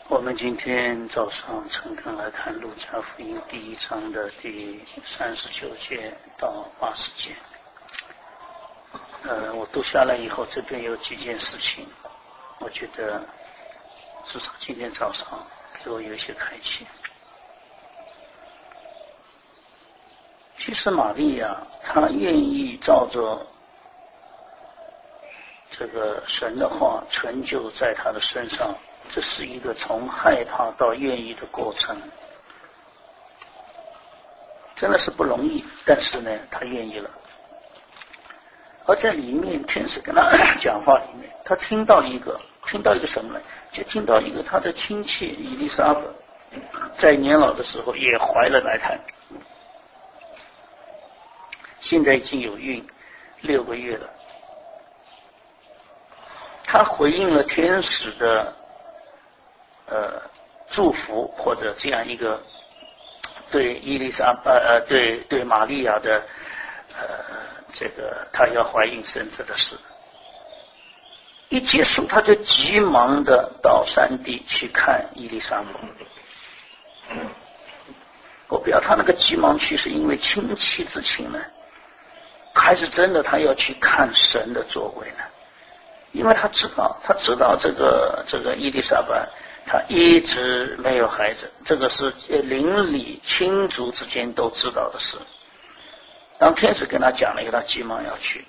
我们今天早上诚恳来看路加福音第1章的第39节到80节。我读下来以后，这边有几件事情，我觉得至少今天早上给我有一些开启。其实玛利亚她愿意照着这个神的话成就在她的身上，这是一个从害怕到愿意的过程，真的是不容易，但是呢她愿意了。而在里面天使跟他讲话里面，他听到一个什么呢？就听到一个他的亲戚以利沙伯在年老的时候也怀了来胎，现在已经有孕6个月了。他回应了天使的祝福，或者这样一个对伊丽莎对玛利亚的这个她要怀孕生子的事。一结束，他就急忙的到山地去看伊丽莎伯。我不知道他那个急忙去是因为亲戚之情呢，还是真的他要去看神的作为呢？因为他知道这个伊丽莎白他一直没有孩子，这个是邻里亲族之间都知道的事。当天使跟他讲了以后，他急忙要去。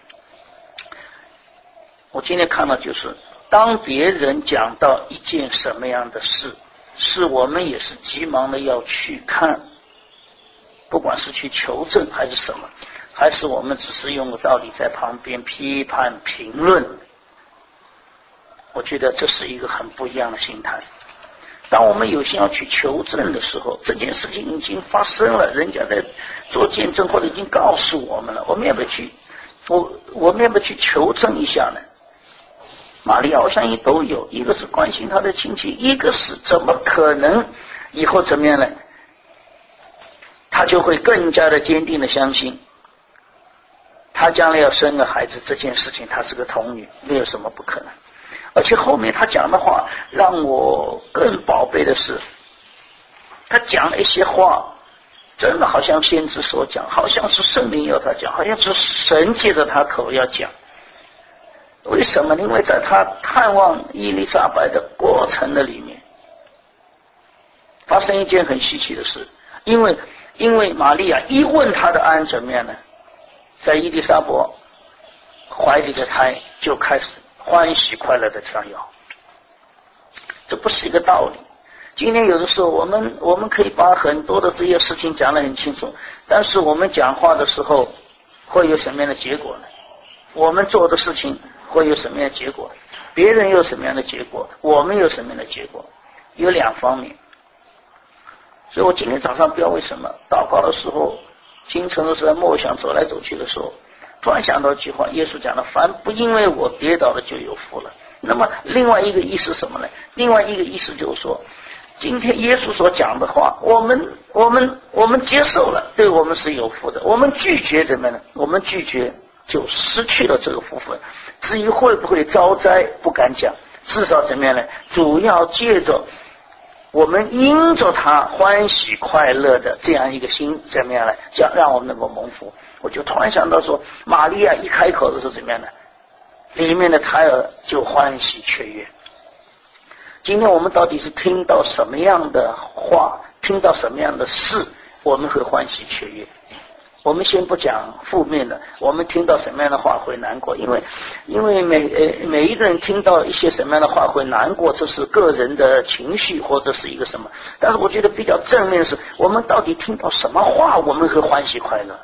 我今天看到就是当别人讲到一件什么样的事，是我们也是急忙的要去看，不管是去求证还是什么，还是我们只是用个道理在旁边批判评论，我觉得这是一个很不一样的心态。当我们有心要去求证的时候，这件事情已经发生了，人家在做见证或者已经告诉我们了，我们要不要去求证一下呢？玛利亚我相信都有，一个是关心他的亲戚，一个是怎么可能以后怎么样呢？他就会更加的坚定的相信他将来要生个孩子这件事情，他是个童女，没有什么不可能。而且后面他讲的话让我更宝贝的是，他讲了一些话真的好像先知所讲，好像是圣灵要他讲，好像是神借着他口要讲。为什么？因为在他探望伊丽莎白的过程的里面发生一件很稀奇的事，因为玛利亚一问他的安怎么样呢，在伊丽莎白怀里的胎就开始欢喜快乐的跳跃。这不是一个道理。今天有的时候我们可以把很多的这些事情讲得很清楚，但是我们讲话的时候会有什么样的结果呢？我们做的事情会有什么样的结果？别人有什么样的结果？我们有什么样的结果？有2方面。所以我今天早上不知道为什么祷告的时候，清晨的时候默想走来走去的时候，突然想到一句话，耶稣讲的凡不因为我跌倒的就有福了。那么另外一个意思是什么呢？另外一个意思就是说，今天耶稣所讲的话，我们接受了，对我们是有福的。我们拒绝怎么呢？我们拒绝就失去了这个福分。至于会不会遭灾不敢讲，至少怎么样呢？主要借着我们因着他欢喜快乐的这样一个心怎么样呢？让我们能够蒙福。我就突然想到说，玛利亚一开口的时候怎么样呢？里面的胎儿就欢喜雀跃。今天我们到底是听到什么样的话，听到什么样的事，我们会欢喜雀跃？我们先不讲负面的，我们听到什么样的话会难过？因为每一个人听到一些什么样的话会难过，这是个人的情绪或者是一个什么。但是我觉得比较正面的是，我们到底听到什么话，我们会欢喜快乐？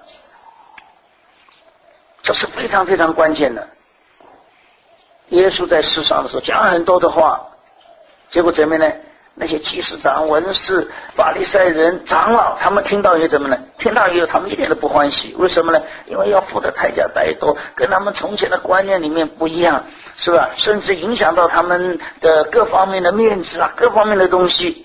这是非常非常关键的。耶稣在世上的时候讲很多的话，结果怎么呢？那些祭司长、文士、法利赛人、长老，他们听到以后怎么呢？听到以后他们一点都不欢喜。为什么呢？因为要付的代价太多，跟他们从前的观念里面不一样，是吧？甚至影响到他们的各方面的面子啊，各方面的东西。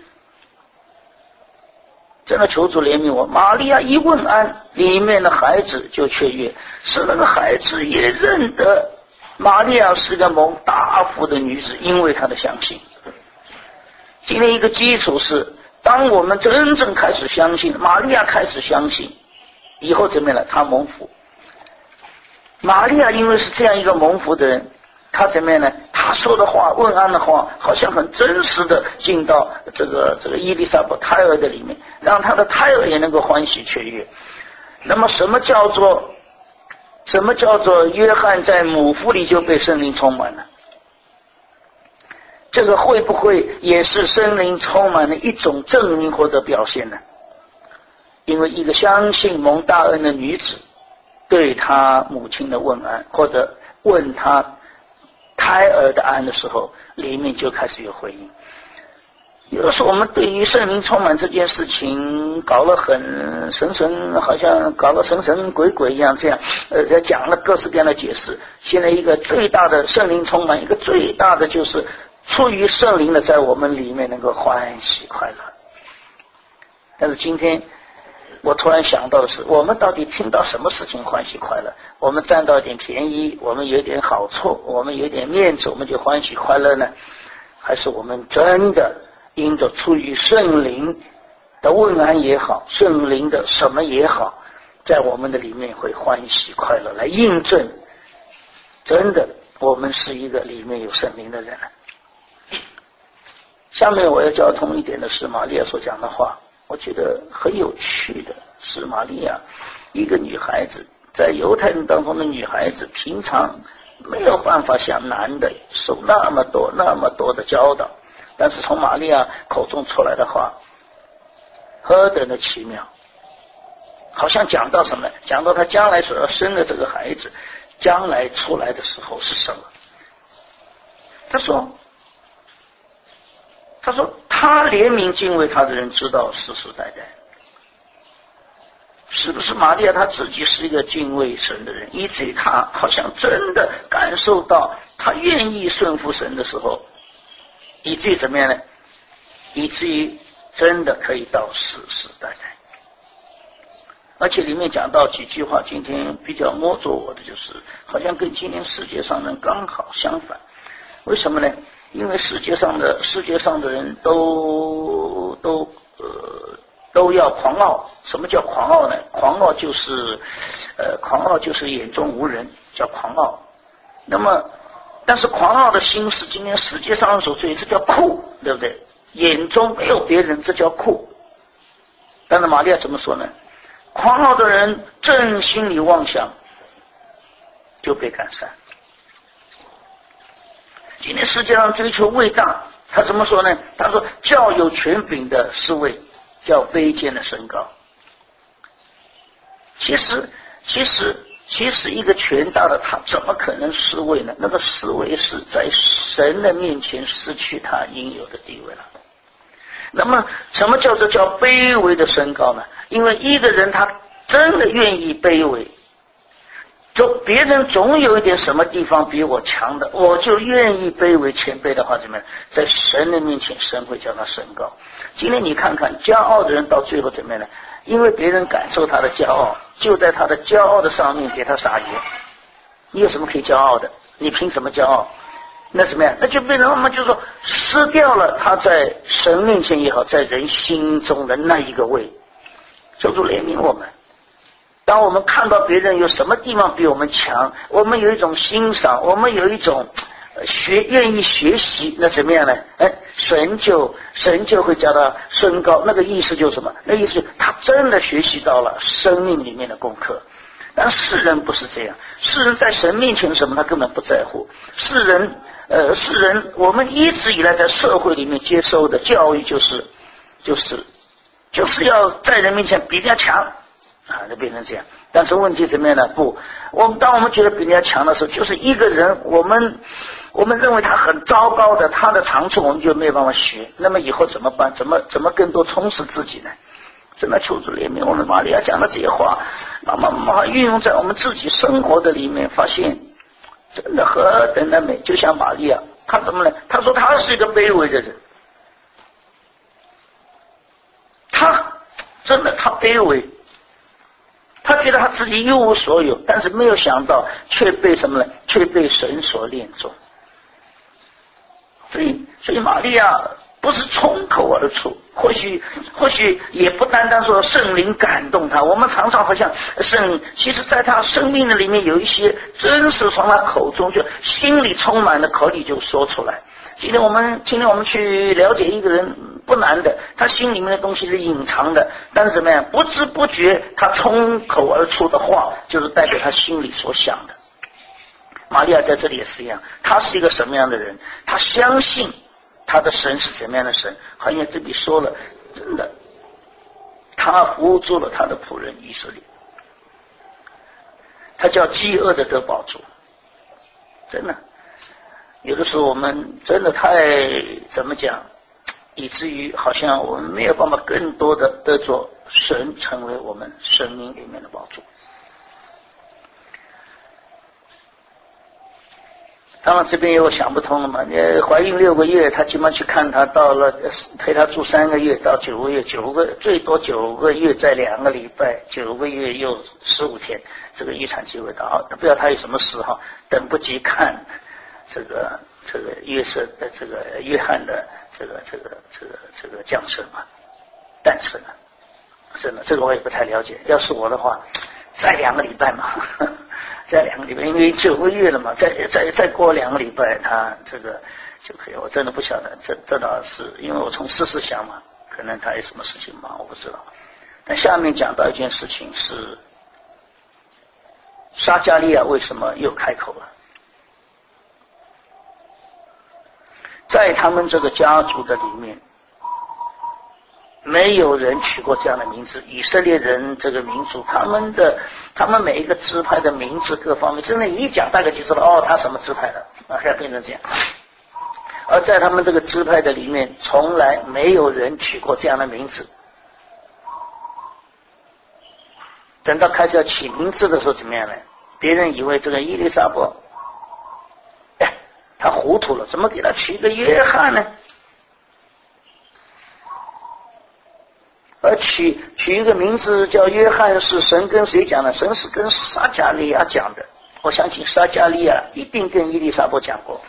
真的求主怜悯我。玛利亚一问安，里面的孩子就雀跃，是那个孩子也认得玛利亚是个蒙大福的女子，因为她的相信。 今天一个基础是，当我们真正开始相信，玛利亚开始相信，以后怎么样了？她蒙福。玛利亚因为是这样一个蒙福的人，她怎么样呢？她说的话、问安的话，好像很真实的进到这个伊丽莎白胎儿的里面，让她的胎儿也能够欢喜雀跃。那么什么叫做约翰在母腹里就被圣灵充满了？这个会不会也是圣灵充满的一种证明或者表现呢？因为一个相信蒙大恩的女子对她母亲的问安，或者问她胎儿的安的时候，里面就开始有回应。有的时候我们对于圣灵充满这件事情搞了很神，好像搞了神鬼一样，这样讲了各式各样的解释。现在一个最大的圣灵充满，一个最大的就是出于圣灵的在我们里面能够欢喜快乐。但是今天我突然想到的是，我们到底听到什么事情欢喜快乐？我们占到一点便宜，我们有点好处，我们有点面子，我们就欢喜快乐呢？还是我们真的因着出于圣灵的问安也好，圣灵的什么也好，在我们的里面会欢喜快乐，来印证真的我们是一个里面有圣灵的人。下面我要交通一点的是玛利亚所讲的话，我觉得很有趣的是，玛利亚一个女孩子，在犹太人当中的女孩子，平常没有办法像男的受那么多的教导，但是从玛利亚口中出来的话何等的奇妙，好像讲到什么，讲到她将来所要生的这个孩子将来出来的时候是什么。他说他怜悯敬畏他的人知道世世代代。是不是玛利亚她自己是一个敬畏神的人，以至于她好像真的感受到她愿意顺服神的时候，以至于怎么样呢？以至于真的可以到世世代代。而且里面讲到几句话，今天比较摸着我的，就是好像跟今天世界上人刚好相反。为什么呢？因为世界上的人都要狂傲。什么叫狂傲呢？狂傲就是眼中无人，叫狂傲。那么但是狂傲的心是今天世界上所追，这叫酷，对不对？眼中没有别人，这叫酷。但是玛利亚怎么说呢？狂傲的人正心里妄想，就被赶散。今天世界上追求位大，他怎么说呢？他说较有权柄的是位，较卑贱的升高。其实一个权大的他怎么可能失位呢？那个失位是在神的面前失去他应有的地位了。那么什么叫做叫卑微的升高呢？因为一个人他真的愿意卑微，就别人总有一点什么地方比我强的，我就愿意卑微谦卑的话，怎么样？在神的面前，神会叫他升高。今天你看看骄傲的人到最后怎么样呢？因为别人感受他的骄傲，就在他的骄傲的上面给他撒盐。你有什么可以骄傲的？你凭什么骄傲？那怎么样？那就变成我们就说失掉了他在神面前也好，在人心中的那一个位。求主怜悯我们。当我们看到别人有什么地方比我们强，我们有一种欣赏，我们有一种愿意学习，那怎么样呢？神就会叫他升高。那个意思就是什么？那意思就是他真的学习到了生命里面的功课。但世人不是这样，世人在神面前什么他根本不在乎。世人我们一直以来在社会里面接受的教育就是要在人面前比人家强就变成这样。但是问题怎么样呢？不，当我们觉得比人家强的时候，就是一个人我们认为他很糟糕的，他的长处我们就没有办法学。那么以后怎么办？怎么更多充实自己呢？真的求主怜悯我们。玛利亚讲的这些话，慢慢运用在我们自己生活的里面，发现真的何等的美。就像玛利亚，他怎么呢？他说他是一个卑微的人，他卑微，他觉得他自己一无所有，但是没有想到却被什么呢？却被神所恋中。所以玛利亚不是冲口而出，或许也不单单说圣灵感动他，我们常常好像其实在他生命的里面有一些真实从他口中就心里充满了，口里就说出来。今天我们去了解一个人不难的，他心里面的东西是隐藏的，但是怎么样，不知不觉他冲口而出的话，就是代表他心里所想的。玛利亚在这里也是一样，他是一个什么样的人？他相信他的神是什么样的神？好像这里说了，真的，他扶助了他的仆人以色列，他叫饥饿的得饱足，真的。有的时候我们真的太怎么讲，以至于好像我们没有办法更多的得着神成为我们生命里面的宝珠。当然这边又想不通了嘛，怀孕6个月，他起码去看他，到了陪他住3个月到9个月，9个最多9个月再2个礼拜，9个月又15天，这个预产期会到，不知道他有什么事哈，等不及看这个约翰的这个降生嘛，诞生了，真的这个我也不太了解。要是我的话，再2个礼拜嘛，再2个礼拜，因为9个月了嘛，再过2个礼拜，他这个就可以。我真的不晓得，这倒是因为我从事实想嘛，可能他有什么事情忙，我不知道。但下面讲到一件事情是，撒迦利亚为什么又开口了？在他们这个家族的里面，没有人取过这样的名字。以色列人这个民族，他们每一个支派的名字各方面，真的一讲大概就知道哦，他什么支派的啊，现在变成这样。而在他们这个支派的里面，从来没有人取过这样的名字。等到开始要起名字的时候，怎么样呢？别人以为这个伊丽莎白，他糊涂了，怎么给他取一个约翰呢？而取一个名字叫约翰，是神跟谁讲的？神是跟撒迦利亚讲的。我相信撒迦利亚一定跟伊丽莎白讲过。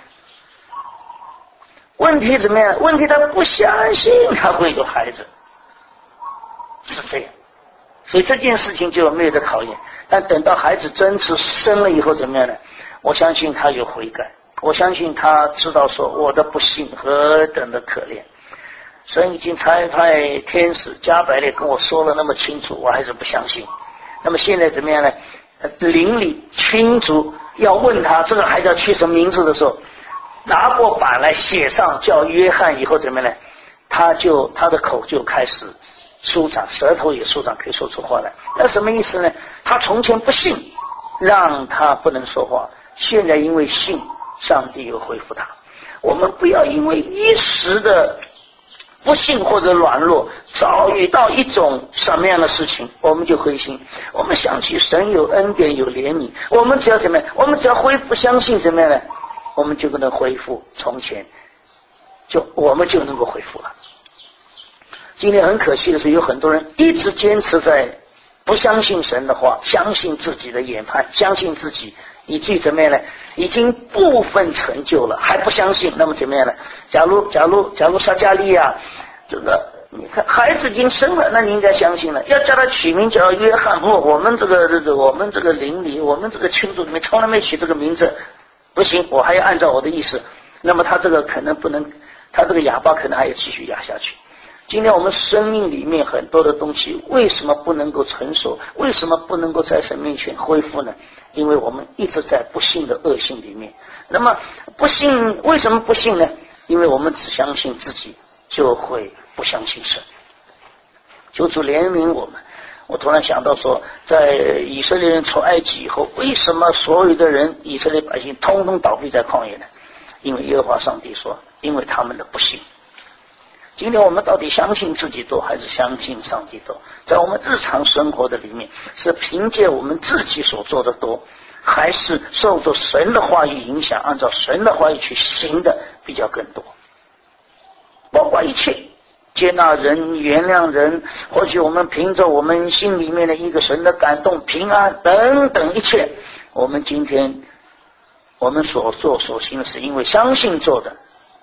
问题怎么样？问题他不相信他会有孩子，是这样。所以这件事情就没有得考验。但等到孩子真是生了以后怎么样呢？我相信他有悔改，我相信他知道说我的不幸何等的可怜。神已经差派天使加百列跟我说了那么清楚，我还是不相信。那么现在怎么样呢？邻里亲族要问他这个孩子要取什么名字的时候，拿过板来写上叫约翰以后怎么样呢？他的口就开始舒展，舌头也舒展，可以说出话来。那什么意思呢？他从前不信，让他不能说话，现在因为信，上帝又恢复他。我们不要因为一时的不幸或者软弱，遭遇到一种什么样的事情，我们就灰心。我们想起神有恩典有怜悯，我们只要怎么样？我们只要恢复相信怎么样呢？我们就能恢复从前，我们就能够恢复了。今天很可惜的是，有很多人一直坚持在不相信神的话，相信自己的研判，相信自己，以至于怎么样呢？已经部分成就了，还不相信，那么怎么样呢？假如撒迦利亚这个，你看孩子已经生了，那你应该相信了。要叫他取名叫约翰，不，我们这个邻里，我们这个亲族里面从来没取这个名字，不行，我还要按照我的意思。那么他这个可能不能，他这个哑巴可能还要继续哑下去。今天我们生命里面很多的东西为什么不能够成熟？为什么不能够在神面前恢复呢？因为我们一直在不幸的恶性里面。那么不幸为什么不幸呢？因为我们只相信自己，就会不相信神。求主怜悯我们。我突然想到说，在以色列人出埃及以后，为什么所有的人以色列百姓通通倒闭在旷野呢？因为耶和华上帝说，因为他们的不幸。今天我们到底相信自己多还是相信上帝多？在我们日常生活的里面，是凭借我们自己所做的多，还是受着神的话语影响，按照神的话语去行的比较更多？包括一切接纳人、原谅人，或许我们凭着我们心里面的一个神的感动、平安等等一切，我们今天我们所做所行的是因为相信做的，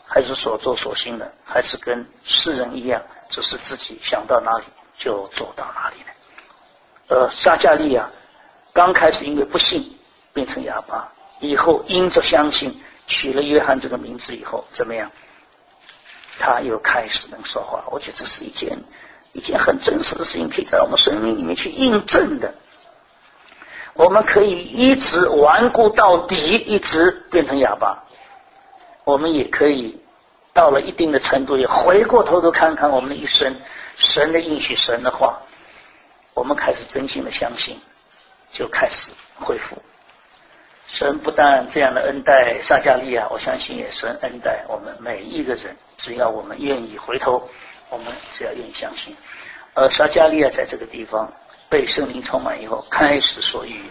还是所作所行的，还是跟世人一样，只是自己想到哪里就走到哪里呢？撒迦利亚刚开始因为不信变成哑巴，以后因着相信取了约翰这个名字以后怎么样？他又开始能说话。我觉得这是一件很真实的事情，可以在我们生命里面去印证的。我们可以一直顽固到底，一直变成哑巴。我们也可以到了一定的程度，也回过头看看我们的一生，神的应许，神的话，我们开始真心的相信，就开始恢复。神不但这样的恩待撒迦利亚，我相信也神恩待我们每一个人，只要我们愿意回头，我们只要愿意相信。而撒迦利亚在这个地方被圣灵充满以后，开始说预言。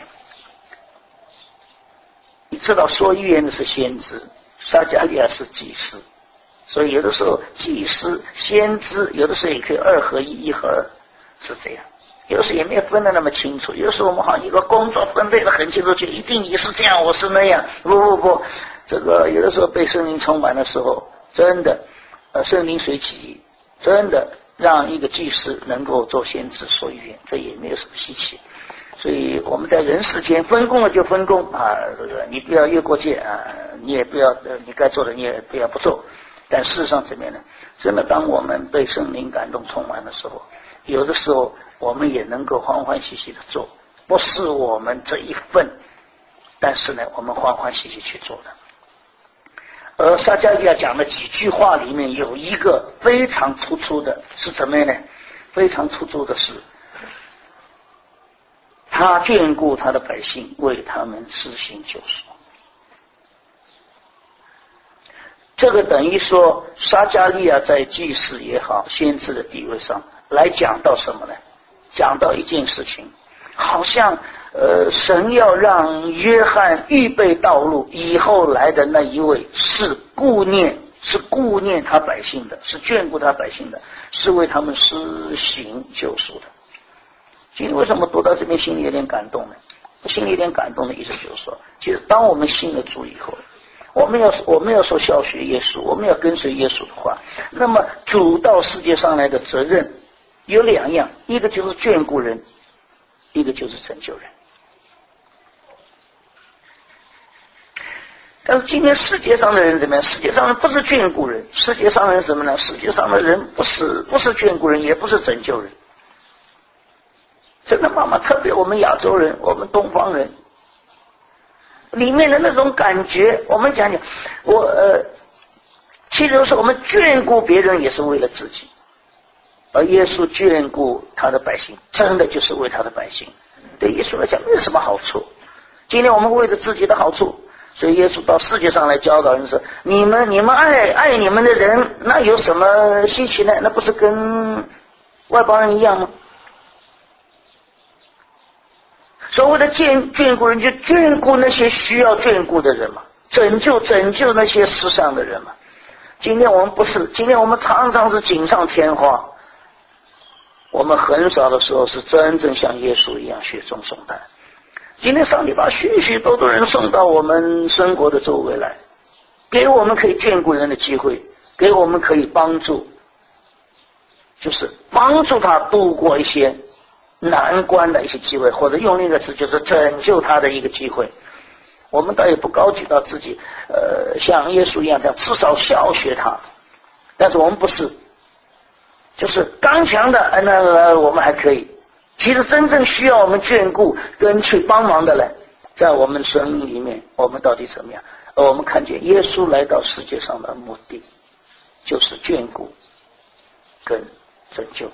你知道说预言的是先知，撒迦利亚是祭司，所以有的时候祭司、先知有的时候也可以二合一，一合二，是这样。有时候也没有分得那么清楚，有时候我们好像一个工作分配得很清楚，就一定你是这样，我是那样。不，这个有的时候被圣灵充满的时候，真的，圣灵随其意，真的让一个祭司能够做先知说预言，这也没有什么稀奇。所以我们在人世间分工了就分工啊，这个你不要越过界啊，你也不要你该做的你也不要不做。但事实上怎么样呢？真的，当我们被圣灵感动充满的时候，有的时候我们也能够欢欢喜喜的做，不是我们这一份，但是呢，我们欢欢喜喜去做的。而撒迦利亚讲的几句话里面有一个非常突出的是怎么样呢？非常突出的是，他眷顾他的百姓，为他们施行救赎。这个等于说，撒迦利亚在祭司也好，先知的地位上来讲到什么呢？讲到一件事情，好像神要让约翰预备道路，以后来的那一位是顾念他百姓的，是眷顾他百姓的，是为他们施行救赎的。今天为什么读到这边心里有点感动呢？心里有点感动的意思就是说，其实当我们信了主以后，我们要说效学耶稣，我们要跟随耶稣的话，那么主到世界上来的责任有两样，一个就是眷顾人，一个就是拯救人。但是今天世界上的人怎么样？世界上人不是眷顾人，世界上人什么呢？世界上的人不是眷顾人，也不是拯救人。真的妈妈，特别我们亚洲人，我们东方人里面的那种感觉，我们讲其实是我们眷顾别人也是为了自己，而耶稣眷顾他的百姓，真的就是为他的百姓。对耶稣来讲没有什么好处，今天我们为了自己的好处，所以耶稣到世界上来教导人说，你们爱你们的人，那有什么稀奇呢？那不是跟外邦人一样吗？所谓的眷顾人，就眷顾那些需要眷顾的人嘛，拯救那些世上的人嘛。今天我们不是，今天我们常常是锦上添花，我们很少的时候是真正像耶稣一样雪中送炭。今天上帝把许许多多人送到我们生活的周围来，给我们可以眷顾人的机会，给我们可以帮助，就是帮助他度过一些难关的一些机会，或者用另一个词就是拯救他的一个机会。我们倒也不高举到自己像耶稣一样这样，至少效学他，但是我们不是，就是刚强的那我们还可以。其实真正需要我们眷顾跟去帮忙的人，在我们生命里面，我们到底怎么样？而我们看见耶稣来到世界上的目的就是眷顾跟拯救。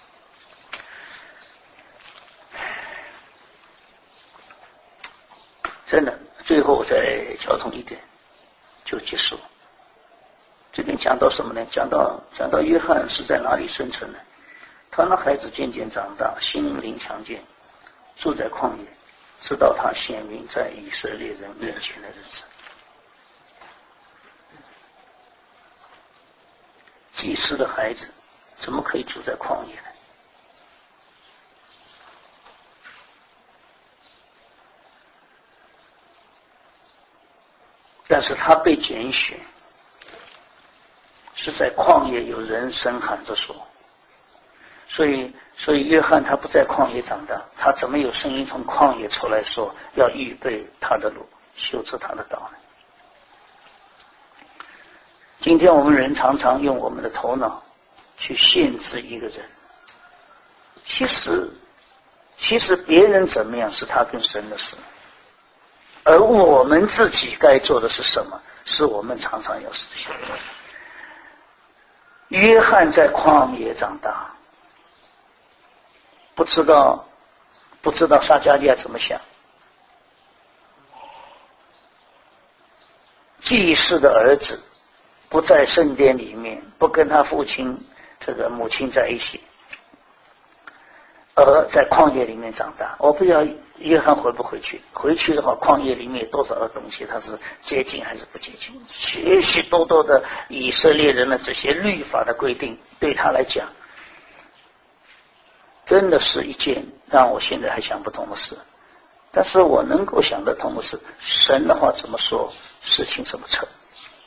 真的，最后再交通一点就结束。这边讲到什么呢？讲到约翰是在哪里生存呢？他那孩子渐渐长大，心灵强健，住在旷野，直到他显明在以色列人面前的日子。祭司的孩子怎么可以住在旷野呢？但是他被拣选， 是在旷野有人声喊着说。所以约翰他不在旷野长大，他怎么有声音从旷野出来说要预备他的路，修治他的道呢？今天我们人常常用我们的头脑去限制一个人，其实别人怎么样是他跟神的事，而我们自己该做的是什么，是我们常常要思想的。约翰在旷野长大，不知道撒迦利亚怎么想。祭司的儿子不在圣殿里面，不跟他父亲母亲在一起，而在旷野里面长大。我不知道约翰回不回去，回去的话旷野里面有多少的东西他是接近还是不接近，许许多多的以色列人的这些律法的规定对他来讲真的是一件让我现在还想不通的事。但是我能够想得通的是，神的话怎么说，事情怎么成。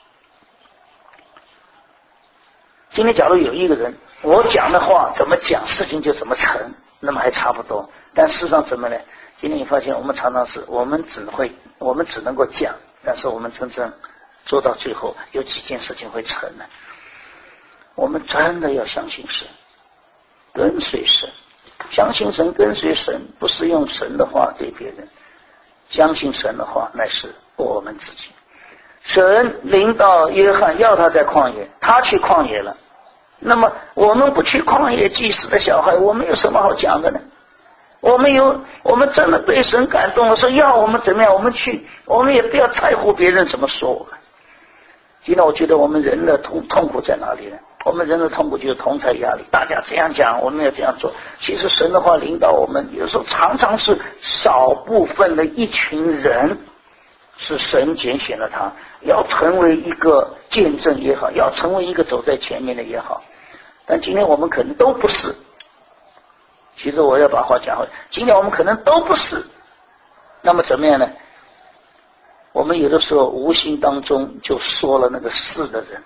今天假如有一个人，我讲的话怎么讲，事情就怎么成，那么还差不多。但事实上怎么呢？今天你发现我们常常是我们只能够讲，但是我们真正做到最后有几件事情会成呢？我们真的要相信神，跟随神，相信神，跟随神，不是用神的话对别人，相信神的话乃是我们自己。神领导约翰要他在旷野，他去旷野了，那么我们不去旷野，祭司的小孩，我们有什么好讲的呢？我们真的被神感动了，说要我们怎么样我们去，我们也不要在乎别人怎么说我们。今天我觉得我们人的痛苦在哪里呢？我们人的痛苦就是同侪压力，大家这样讲我们要这样做。其实神的话领导我们，有时候常常是少部分的一群人，是神拣选了他，要成为一个见证也好，要成为一个走在前面的也好。但今天我们可能都不是。其实我要把话讲回来，今天我们可能都不是。那么怎么样呢？我们有的时候无形当中就说了那个是的人，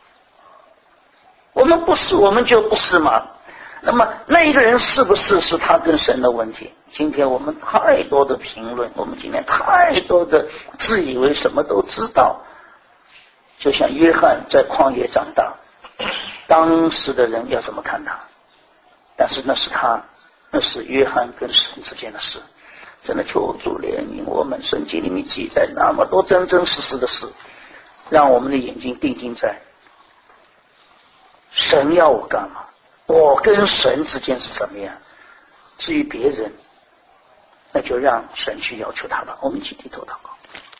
我们不是我们就不是嘛。那么那一个人是不是是他跟神的问题。今天我们太多的评论，我们今天太多的自以为什么都知道。就像约翰在旷野长大，当时的人要怎么看他，但是那是约翰跟神之间的事。真的求主怜悯我们，圣经里面记载那么多真真实实的事，让我们的眼睛定睛在神要我干嘛，我跟神之间是怎么样。至于别人，那就让神去要求他吧。我们一起低头祷告。